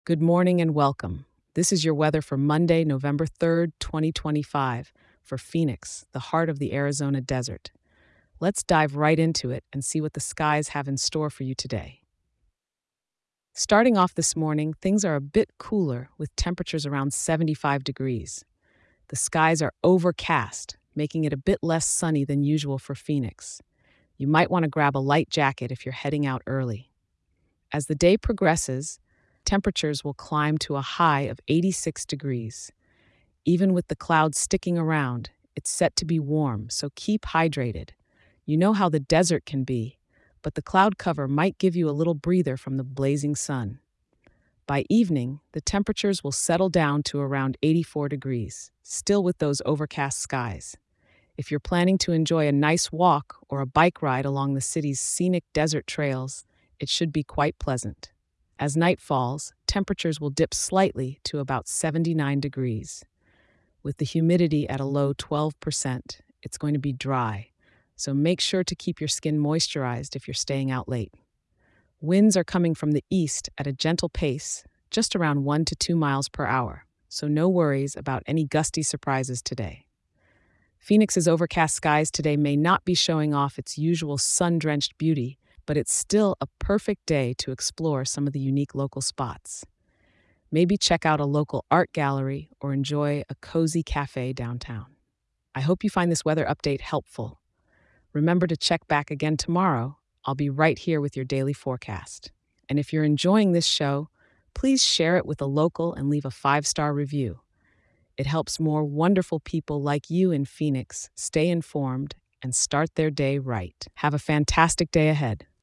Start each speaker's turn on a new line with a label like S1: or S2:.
S1: Good morning and welcome. This is your weather for Monday, November 3rd, 2025, for Phoenix, the heart of the Arizona desert. Let's dive right into it and see what the skies have in store for you today. Starting off this morning, things are a bit cooler with temperatures around 75 degrees. The skies are overcast, making it a bit less sunny than usual for Phoenix. You might want to grab a light jacket if you're heading out early. As the day progresses, temperatures will climb to a high of 86 degrees. Even with the clouds sticking around, it's set to be warm, so keep hydrated. You know how the desert can be, but the cloud cover might give you a little breather from the blazing sun. By evening, the temperatures will settle down to around 84 degrees, still with those overcast skies. If you're planning to enjoy a nice walk or a bike ride along the city's scenic desert trails, it should be quite pleasant. As night falls, temperatures will dip slightly to about 79 degrees. With the humidity at a low 12%, it's going to be dry, so make sure to keep your skin moisturized if you're staying out late. Winds are coming from the east at a gentle pace, just around 1 to 2 miles per hour, so no worries about any gusty surprises today. Phoenix's overcast skies today may not be showing off its usual sun-drenched beauty, but it's still a perfect day to explore some of the unique local spots. Maybe check out a local art gallery or enjoy a cozy cafe downtown. I hope you find this weather update helpful. Remember to check back again tomorrow. I'll be right here with your daily forecast. And if you're enjoying this show, please share it with a local and leave a 5-star review. It helps more wonderful people like you in Phoenix stay informed and start their day right. Have a fantastic day ahead.